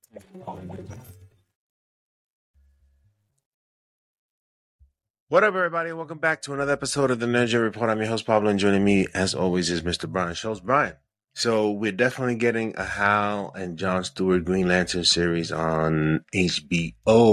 What up, everybody? Welcome back to another episode of the Nerd Jet Report. I'm your host, Pablo, and joining me, as always, is Mr. Brian Schultz. Brian, so we're definitely getting a Hal and Jon Stewart Green Lantern series on HBO.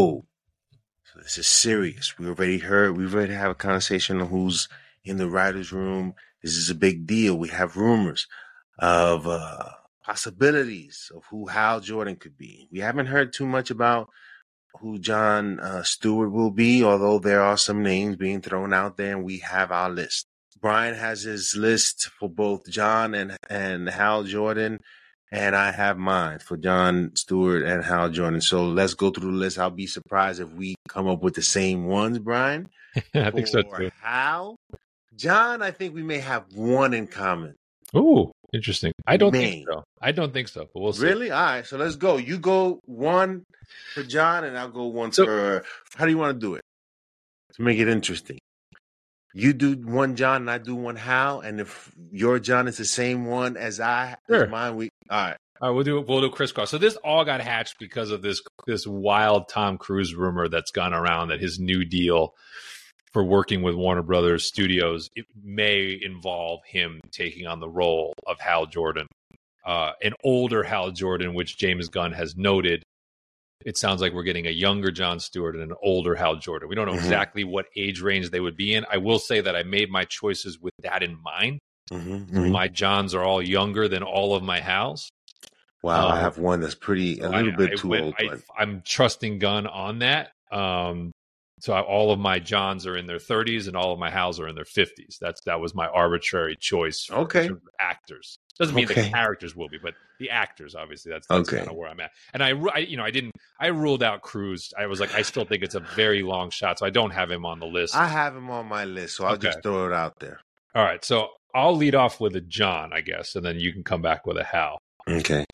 So this is serious. We've already have a conversation on who's in the writer's room. This is a big deal. We have rumors of possibilities of who Hal Jordan could be. We haven't heard too much about who Jon Stewart will be, although there are some names being thrown out there, and we have our list. Brian has his list for both Jon and Hal Jordan, and I have mine for Jon Stewart and Hal Jordan. So let's go through the list. I'll be surprised if we come up with the same ones, Brian. I think so too. Hal, Jon, I think we may have one in common. Ooh, interesting. I don't think so, but we'll see. Really? All right, so let's go. You go one for Jon, and I'll go one for... How do you want to do it? To make it interesting. You do one Jon, and I do one Hal, and if your Jon is the same one as as mine, all right. All right, we'll do crisscross. So this all got hatched because of this wild Tom Cruise rumor that's gone around that his new deal for working with Warner Brothers Studios, it may involve him taking on the role of Hal Jordan, an older Hal Jordan, which James Gunn has noted. It sounds like we're getting a younger Jon Stewart and an older Hal Jordan. We don't know exactly what age range they would be in. I will say that I made my choices with that in mind. My Jons are all younger than all of my Hals. Wow, I have one that's a little bit too old. I'm trusting Gunn on that. So all of my Jons are in their 30s and all of my Hals are in their 50s. That was my arbitrary choice for actors. Doesn't mean the characters will be, but the actors, obviously, that's kind of where I'm at. And I ruled out Cruise. I was like, I still think it's a very long shot, so I don't have him on the list. I have him on my list, so I'll just throw it out there. All right, so I'll lead off with a Jon, I guess, and then you can come back with a Hal. Okay.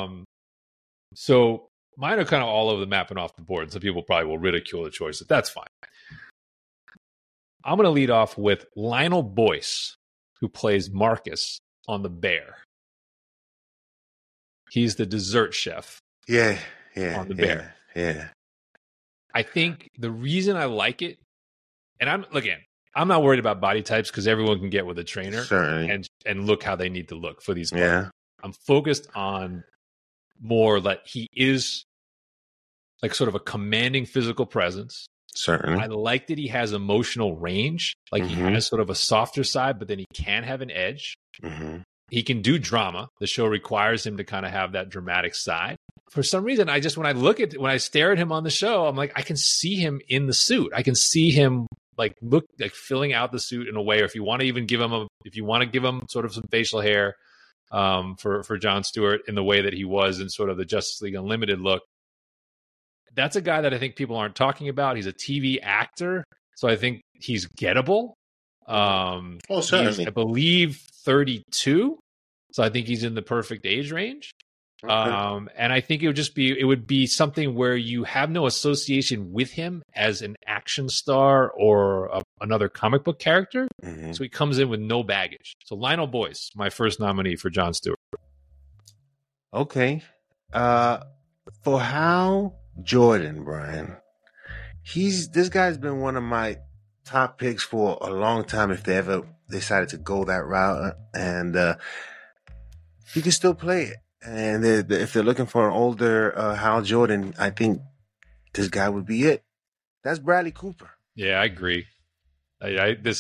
So mine are kind of all over the map and off the board. Some people probably will ridicule the choices. That's fine. I'm going to lead off with Lionel Boyce, who plays Marcus on The Bear. He's the dessert chef. On The Bear. Yeah. I think the reason I like it, and I'm not worried about body types because everyone can get with a trainer and look how they need to look for these parts. Yeah. I'm focused on more that he is like sort of a commanding physical presence. Certainly. I like that he has emotional range. Like he has sort of a softer side, but then he can have an edge. He can do drama. The show requires him to kind of have that dramatic side. For some reason, when I stare at him on the show, I'm like, I can see him in the suit. I can see him filling out the suit in a way, or if you want to give him sort of some facial hair, for Jon Stewart in the way that he was in sort of the Justice League Unlimited look. That's a guy that I think people aren't talking about. He's a TV actor, so I think he's gettable. Certainly. He's, I believe, 32, so I think he's in the perfect age range. And I think it would be something where you have no association with him as an action star or another comic book character. So he comes in with no baggage. So Lionel Boyce, my first nominee for Jon Stewart. Okay. For Hal Jordan, Brian, this guy's been one of my top picks for a long time if they ever decided to go that route. And he can still play it. And if they're looking for an older Hal Jordan, I think this guy would be it. That's Bradley Cooper. Yeah, I agree. Yeah, it's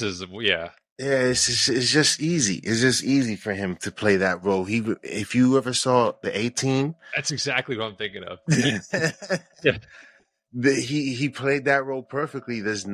just easy. It's just easy for him to play that role. If you ever saw the A-Team, that's exactly what I'm thinking of. Yeah, he played that role perfectly. There's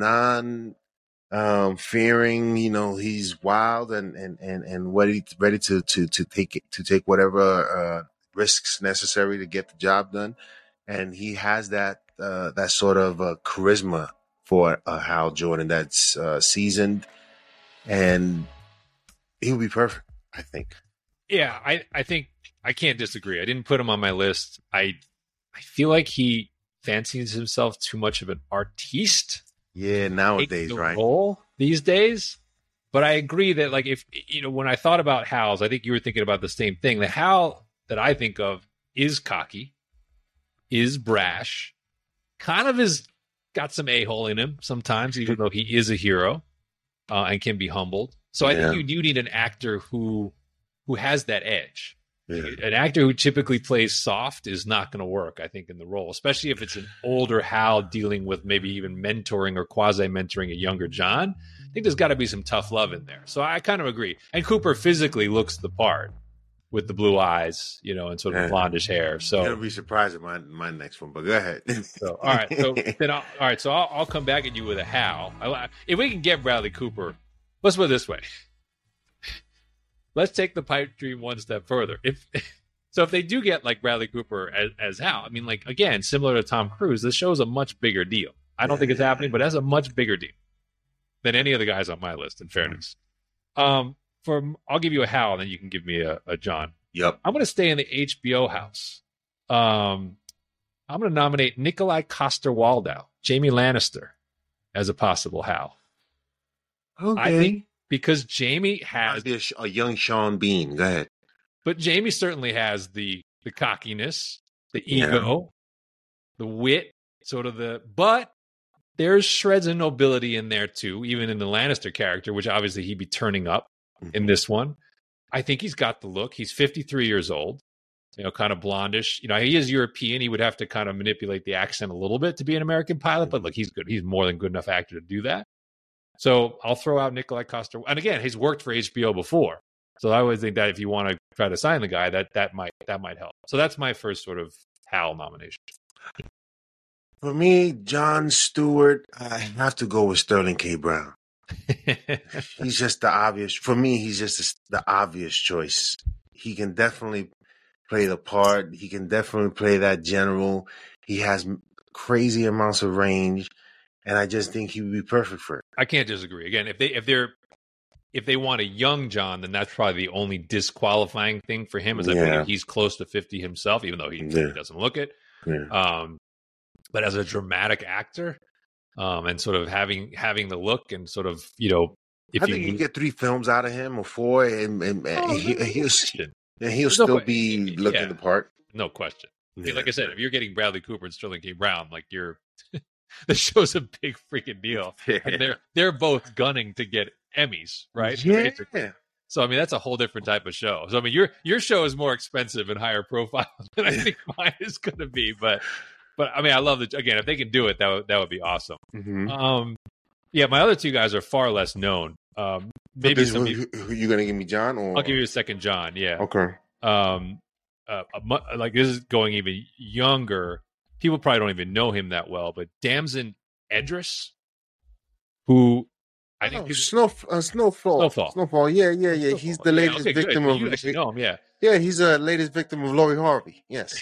fearing, he's wild and ready to take whatever risks necessary to get the job done, and he has that sort of charisma for Hal Jordan that's seasoned, and he would be perfect, I think. Yeah, I think I can't disagree. I didn't put him on my list. I feel like he fancies himself too much of an artiste. Yeah, nowadays, right? Role these days. But I agree that, like, if when I thought about Hal's, I think you were thinking about the same thing. The Hal that I think of is cocky. is brash, kind of is got some a-hole in him sometimes, even though he is a hero and can be humbled. So I think you do need an actor who has that edge. Yeah. An actor who typically plays soft is not going to work, I think, in the role, especially if it's an older Hal dealing with maybe even mentoring or quasi-mentoring a younger John. I think there's got to be some tough love in there. So I kind of agree. And Cooper physically looks the part with the blue eyes, and sort of blondish hair. So you'll be surprised at my next one, but go ahead. So, all right. So then, I'll come back at you with a Hal. If we can get Bradley Cooper, let's put it this way. Let's take the pipe dream one step further. If they do get like Bradley Cooper as Hal, I mean, like, again, similar to Tom Cruise, this show's a much bigger deal. I don't think it's happening, but that's a much bigger deal than any of the guys on my list, in fairness. I'll give you a Hal, and then you can give me a John. Yep. I'm going to stay in the HBO house. I'm going to nominate Nikolai Coster-Waldau, Jamie Lannister, as a possible Hal. Okay. I think because Jamie has a young Sean Bean. Go ahead. But Jamie certainly has the cockiness, the ego, the wit, but there's shreds of nobility in there too, even in the Lannister character, which obviously he'd be turning up in this one. I think he's got the look. He's 53 years old, kind of blondish. He is European. He would have to kind of manipulate the accent a little bit to be an American pilot, but look, he's good. He's more than good enough actor to do that. So I'll throw out Nikolai Coster. And again, he's worked for HBO before. So I always think that if you want to try to sign the guy, that might help. So that's my first sort of Hal nomination. For me, Jon Stewart, I have to go with Sterling K. Brown. He's just the obvious. For me, he's just the obvious choice. He can definitely play the part. He can definitely play that general. He has crazy amounts of range. And I just think he would be perfect for it. I can't disagree. Again, if they want a young John, then that's probably the only disqualifying thing for him. Is I believe he's close to 50 himself, even though he doesn't look it. Yeah. But as a dramatic actor, and sort of having the look and sort of I think you get 3 films out of him or 4, and he'll still be looking the part. No question. Yeah. Like I said, if you're getting Bradley Cooper and Sterling K. Brown, like you're. The show's a big freaking deal. And they're both gunning to get Emmys, right? Yeah. So I mean, that's a whole different type of show. So I mean, your show is more expensive and higher profile than I think mine is going to be. But I mean, I love it. Again, if they can do it, that would be awesome. Mm-hmm. My other 2 guys are far less known. Maybe who you going to give me, John? Or? I'll give you a second, John. Yeah. Okay. Like this is going even younger. People probably don't even know him that well, but Damson Idris, who I think Snowfall. Snowfall. Yeah. He's the latest victim of. You actually know him, yeah. Yeah, he's the latest victim of Lori Harvey. Yes.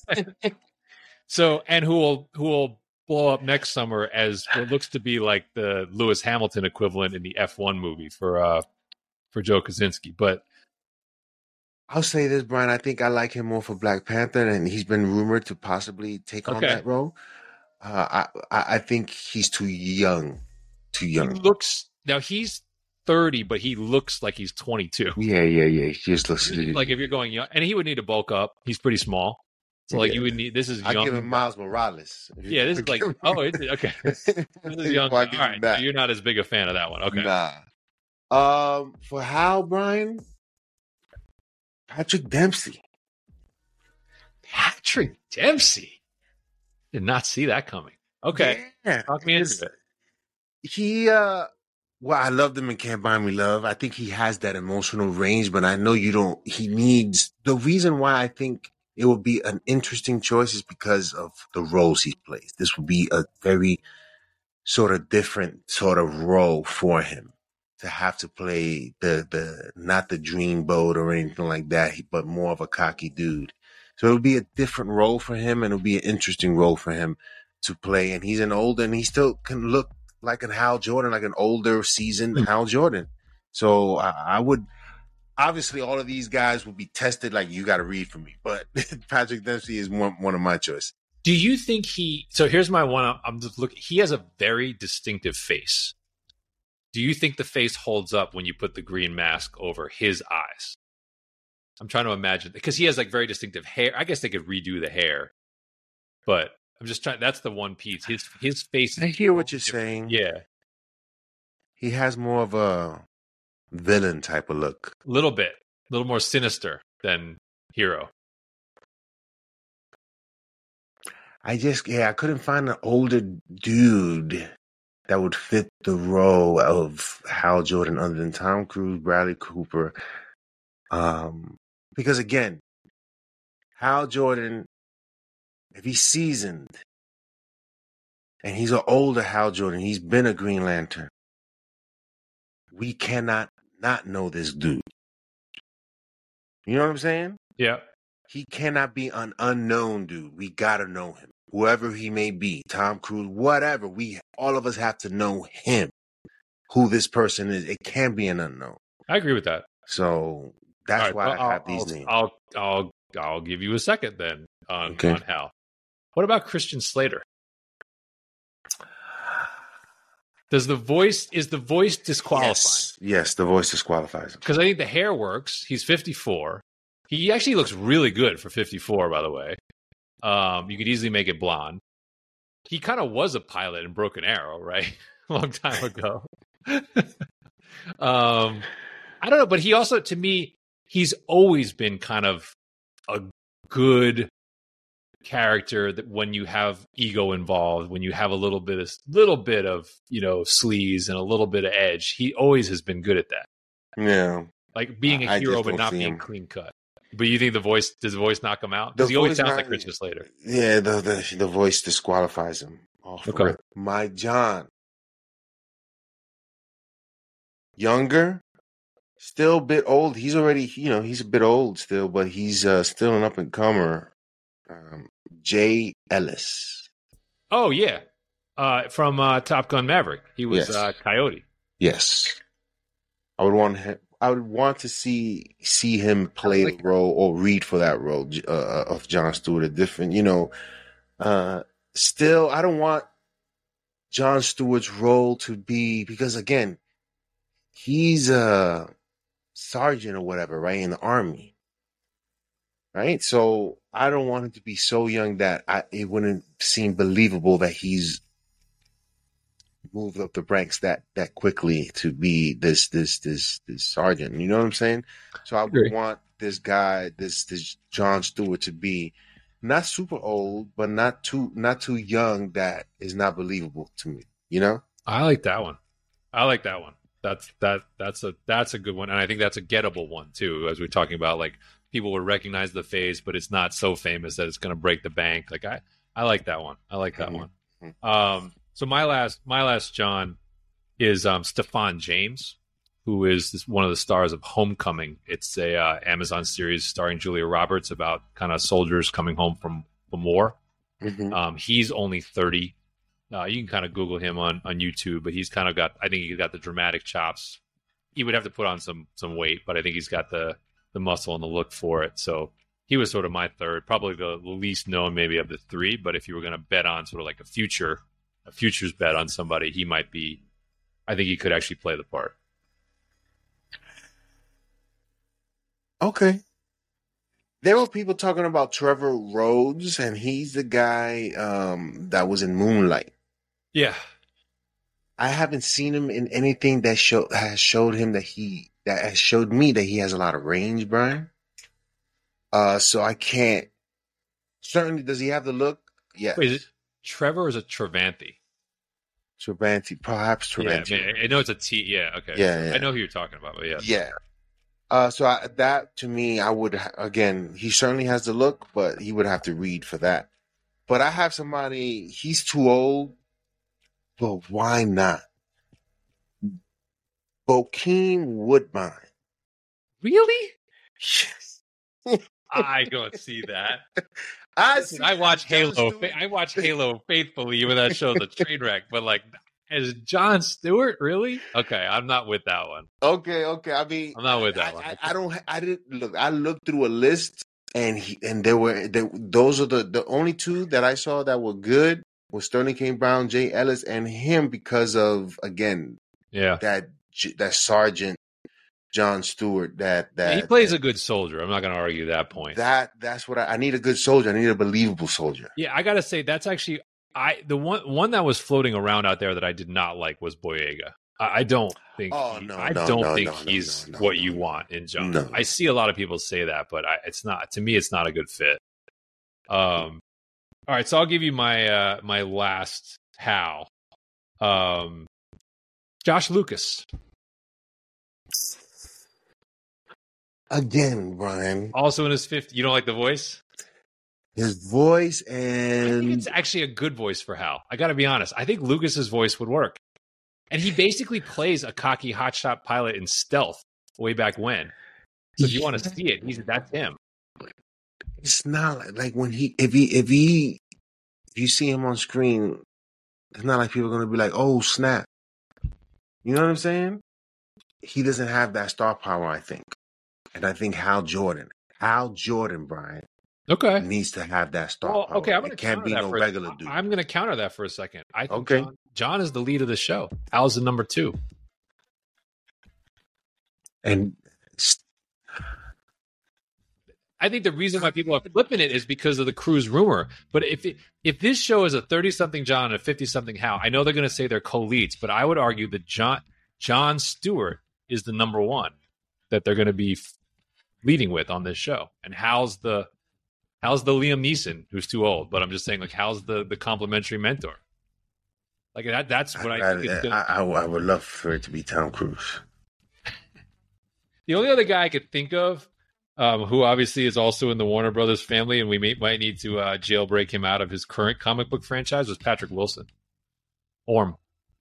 So, and who will blow up next summer as what looks to be like the Lewis Hamilton equivalent in the F1 movie for Joe Kosinski, but. I'll say this, Brian. I think I like him more for Black Panther, and he's been rumored to possibly take on that role. I think he's too young. He looks now he's 30, but he looks like he's 22. Yeah. He just looks like if you're going young, and he would need to bulk up. He's pretty small, so like you would need. This is young. I give him Miles Morales. Yeah, this is like okay. This is young. All right, so you're not as big a fan of that one. Okay. Nah. For Hal, Brian. Patrick Dempsey. Patrick Dempsey. Did not see that coming. Okay. Yeah. Talk me into it. He, I loved him in Can't Buy Me Love. I think he has that emotional range, but I know the reason why I think it would be an interesting choice is because of the roles he plays. This would be a very sort of different sort of role for him. To have to play the not the dreamboat or anything like that, but more of a cocky dude. So it'll be a different role for him, and it'll be an interesting role for him to play. And he's and he still can look like an Hal Jordan, like an older, seasoned Hal Jordan. So I would obviously all of these guys will be tested. Like you got to read for me, but Patrick Dempsey is one of my choices. Do you think so here's my one. I'm just looking. He has a very distinctive face. Do you think the face holds up when you put the green mask over his eyes? I'm trying to imagine because he has like very distinctive hair. I guess they could redo the hair. But I'm just trying. That's the one piece. His face. I hear what you're saying. Yeah, he has more of a villain type of look. a little more sinister than Hero. I couldn't find an older dude that would fit the role of Hal Jordan other than Tom Cruise, Bradley Cooper. Because again, Hal Jordan, if he's seasoned and he's an older Hal Jordan, he's been a Green Lantern, we cannot not know this dude. You know what I'm saying? Yeah. He cannot be an unknown dude. We gotta know him. Whoever he may be, Tom Cruise, whatever, all of us have to know him, who this person is. It can be an unknown. I agree with that. So that's why I have these names. I'll give you a second then on Hal. What about Christian Slater? Is the voice disqualifying? Yes, the voice disqualifies him. Because I think the hair works. He's 54. He actually looks really good for 54, by the way. You could easily make it blonde. He kind of was a pilot in Broken Arrow, right? A long time ago. I don't know, but he also, to me, he's always been kind of a good character that when you have ego involved, when you have a little bit of sleaze and a little bit of edge, he always has been good at that. Yeah, like being a hero but not being clean cut. But you think does the voice knock him out? Because he always sounds like Christian Slater. Yeah, the voice disqualifies him. Okay. My John, younger, still a bit old. He's already, he's a bit old still, but he's still an up and comer. Jay Ellis. Oh yeah, from Top Gun Maverick. He was Coyote. Yes, I would want to see him play the role or read for that role of John Stewart. A different, still, I don't want John Stewart's role to be, because again, he's a sergeant or whatever, right, in the Army, right? So I don't want him to be so young that it wouldn't seem believable that he's moved up the ranks that quickly to be this sergeant. You know what I'm saying? So I would want this guy, this John Stewart, to be not super old, but not too young that is not believable to me. I like that one. That's a good one, and I think that's a gettable one too. As we're talking about, like, people would recognize the face, but it's not so famous that it's going to break the bank. Like I like that one. I like that one. So my last John is Stephan James, who is one of the stars of Homecoming. It's a Amazon series starring Julia Roberts about kind of soldiers coming home from war. Mm-hmm. He's only 30. You can kind of Google him on YouTube, but he's kind of I think he's got the dramatic chops. He would have to put on some weight, but I think he's got the muscle and the look for it. So he was sort of my third, probably the least known maybe of the three. But if you were going to bet on sort of like a futures bet on somebody, he might be. I think he could actually play the part. Okay. There were people talking about Trevor Rhodes, and he's the guy that was in Moonlight. Yeah. I haven't seen him in anything that has showed me that he has a lot of range, Brian. So I can't. Certainly, does he have the look? Yes. Wait, is it Trevor or is it Travanti? Perhaps Travanti. Yeah, I know it's a T. Yeah, okay. Yeah. I know who you're talking about, but yeah. Yeah. That to me, I would again. He certainly has the look, but he would have to read for that. But I have somebody. He's too old, but why not? Bokeem Woodbine. Really? I don't see that. I watch Halo. I watch Halo faithfully, even that show's a train wreck. But like, as John Stewart, really? Okay, I'm not with that one. Okay. I mean, I'm not with that one. I didn't look. I looked through a list, and those are the only two that I saw that were good was Sterling K. Brown, Jay Ellis, and him because of, again, that sergeant John Stewart. He plays a good soldier. I'm not going to argue that point. That's what I need. A good soldier. I need a believable soldier. Yeah, I got to say that's actually the one that was floating around out there that I did not like was Boyega. I don't think. He's what you want in John. No. I see a lot of people say that, but it's not. To me, it's not a good fit. All right, so I'll give you my my last Hal. Josh Lucas. Again, Brian. Also in his 50s. You don't like the voice? His voice I think it's actually a good voice for Hal. I got to be honest. I think Lucas's voice would work. And he basically plays a cocky hotshot pilot in Stealth way back when. So if you want to see it, that's him. It's not like when if you see him on screen, it's not like people are going to be like, oh, snap. You know what I'm saying? He doesn't have that star power, I think. And I think Hal Jordan, Brian, needs to have that star power. Okay, I'm going to can't be no regular dude. I'm going to counter that for a second. I think John is the lead of the show. Hal's the number 2. And I think the reason why people are flipping it is because of the Cruise rumor. But if this show is a 30-something John and a 50-something Hal, I know they're going to say they're co-leads, but I would argue that John Stewart is the number 1 that they're going to be leading with on this show. And Hal's the Liam Neeson, who's too old. But I'm just saying, like, Hal's the complimentary mentor. Like that's what I think. I would love for it to be Tom Cruise. The only other guy I could think of, who obviously is also in the Warner Brothers family, and we might need to jailbreak him out of his current comic book franchise, was Patrick Wilson. Orm.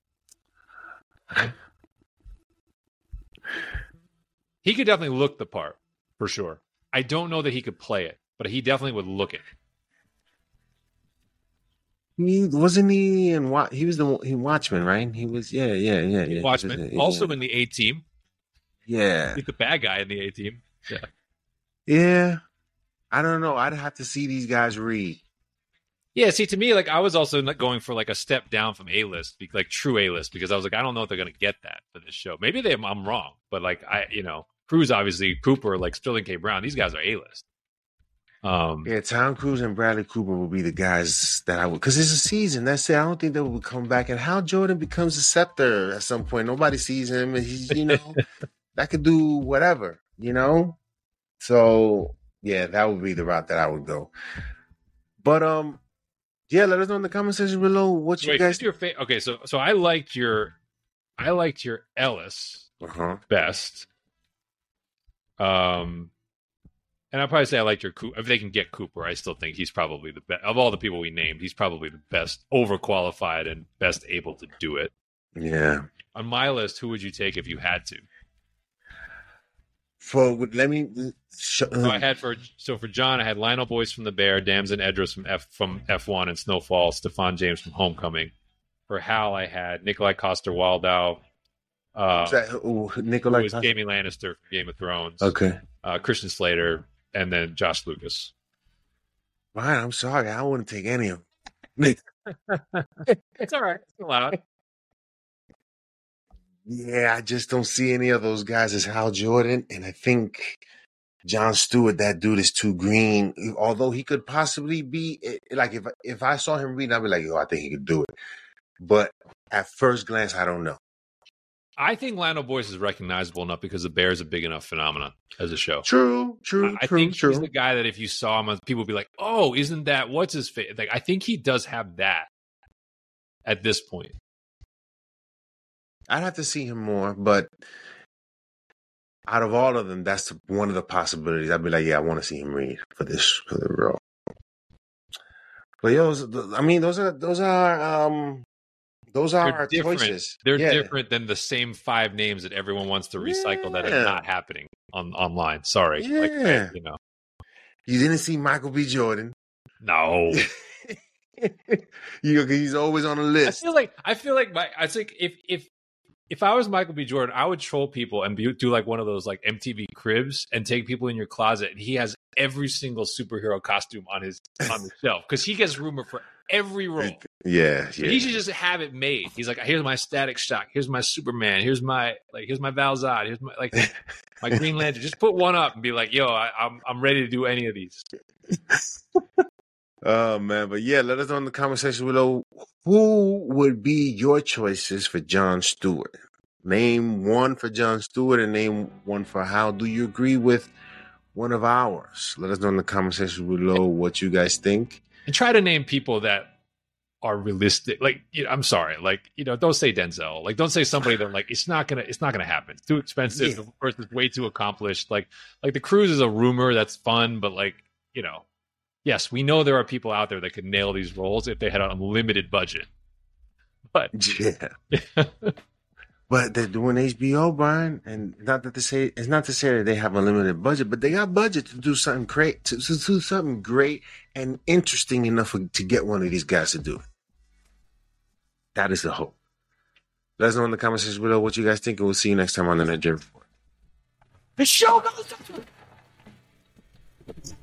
He could definitely look the part, for sure. I don't know that he could play it, but he definitely would look it. He was in Watchmen, right? He was, yeah. Watchmen, also in the A-Team. Yeah, he's the bad guy in the A-Team. Yeah. I don't know. I'd have to see these guys read. Yeah, see, to me, like, I was also going for like a step down from A-list, like true A-list, because I was like, I don't know if they're going to get that for this show. Maybe I'm wrong, but like Cruise, obviously, Cooper, like Sterling K. Brown, these guys are A-list. Tom Cruise and Bradley Cooper will be the guys that I would, because it's a season. That's it. I don't think they will come back. And Hal Jordan becomes a scepter at some point. Nobody sees him, and he's that could do whatever, So yeah, that would be the route that I would go. But let us know in the comment section below what you guys. Okay, so I liked your Ellis best. And I'd probably say I liked your Cooper. If they can get Cooper, I still think he's probably the best of all the people we named. He's probably the best, overqualified, and best able to do it. Yeah. On my list, who would you take if you had to? For John, I had Lionel Boyce from The Bear, Damson Idris from F1 and Snowfall, Stefan James from Homecoming. For Hal, I had Nikolai Coster-Waldau. Nikolai was Jaime Lannister from Game of Thrones. Okay. Christian Slater, and then Josh Lucas. Ryan, I'm sorry, I wouldn't take any of them. It's all right. It's allowed. Yeah, I just don't see any of those guys as Hal Jordan, and I think John Stewart, that dude is too green. Although he could possibly be, like, if I saw him reading, I'd be like, I think he could do it. But at first glance, I don't know. I think Lionel Boyce is recognizable enough because The Bear is a big enough phenomenon as a show. True. I think he's the guy that if you saw him, people would be like, "Oh, isn't that what's his face?" Like, I think he does have that at this point. I'd have to see him more, but out of all of them, that's one of the possibilities. I'd be like, I want to see him read for the role. But those are our choices. They're different than the same 5 names that everyone wants to recycle that are not happening online. Sorry. Yeah. You didn't see Michael B. Jordan. No. He's always on the list. I feel like if I was Michael B. Jordan, I would troll people and do like one of those like MTV Cribs and take people in your closet. And he has every single superhero costume on the shelf because he gets rumored for every role. Yeah. He should just have it made. He's like, here's my Static Shock, here's my Superman, here's my Val-Zod, here's my Green Lantern. Just put one up and be like, yo, I'm ready to do any of these. Oh man, but yeah, let us know in the comment section below who would be your choices for Jon Stewart. Name one for Jon Stewart and name one for Hal. Do you agree with one of ours? Let us know in the comment section below what you guys think. And try to name people that are realistic. Like, I'm sorry. Like, don't say Denzel. Like, don't say somebody that like it's not gonna happen. It's too expensive. Yeah. The person's way too accomplished. Like the Cruise is a rumor that's fun, but like, yes, we know there are people out there that could nail these roles if they had an unlimited budget. But yeah. But they're doing HBO, Brian, and it's not to say that they have a limited budget, but they got budget to do something great, to do something great and interesting enough to get one of these guys to do it. That is the hope. Let us know in the comment section below what you guys think, and we'll see you next time on the Nigeria Report. The show goes.